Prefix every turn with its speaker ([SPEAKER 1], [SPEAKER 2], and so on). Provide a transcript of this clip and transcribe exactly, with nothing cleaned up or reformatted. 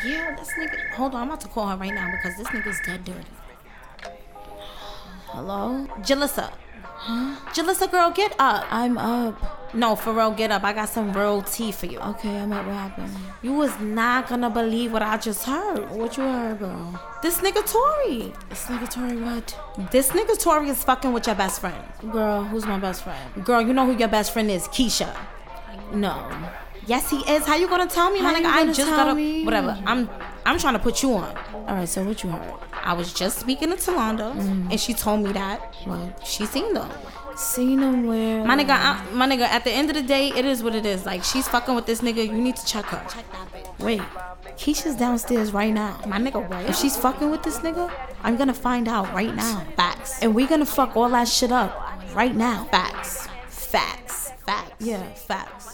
[SPEAKER 1] Yeah, this nigga. Hold on, I'm about to call her right now because this nigga's dead dirty.
[SPEAKER 2] Hello?
[SPEAKER 1] Jalissa. Huh? Jalissa, girl, get up.
[SPEAKER 2] I'm up.
[SPEAKER 1] No, for real, get up. I got some real tea for you.
[SPEAKER 2] Okay, I'm up. What happened?
[SPEAKER 1] You was not gonna believe what I just heard.
[SPEAKER 2] What you heard, girl?
[SPEAKER 1] This nigga Tory.
[SPEAKER 2] This nigga Tory what?
[SPEAKER 1] This nigga Tory is fucking with your best friend.
[SPEAKER 2] Girl, who's my best friend?
[SPEAKER 1] Girl, you know who your best friend is, Keisha.
[SPEAKER 2] No.
[SPEAKER 1] Yes, he is. How you gonna tell me, my
[SPEAKER 2] How
[SPEAKER 1] nigga?
[SPEAKER 2] you
[SPEAKER 1] I
[SPEAKER 2] gonna
[SPEAKER 1] just
[SPEAKER 2] tell
[SPEAKER 1] gotta
[SPEAKER 2] me?
[SPEAKER 1] whatever. I'm I'm trying to put you on.
[SPEAKER 2] All right, so what you heard?
[SPEAKER 1] I was just speaking to Talonda, mm. and she told me that
[SPEAKER 2] what?
[SPEAKER 1] She seen them.
[SPEAKER 2] Seen them where?
[SPEAKER 1] My nigga, I, my nigga. At the end of the day, it is what it is. Like, she's fucking with this nigga. You need to check her. Check that bitch. Wait, Keisha's downstairs right now. My nigga, what? If she's fucking with this nigga, I'm gonna find out right now. Facts. And we gonna fuck all that shit up right now. Facts. Facts. Facts.
[SPEAKER 2] Yeah,
[SPEAKER 1] facts.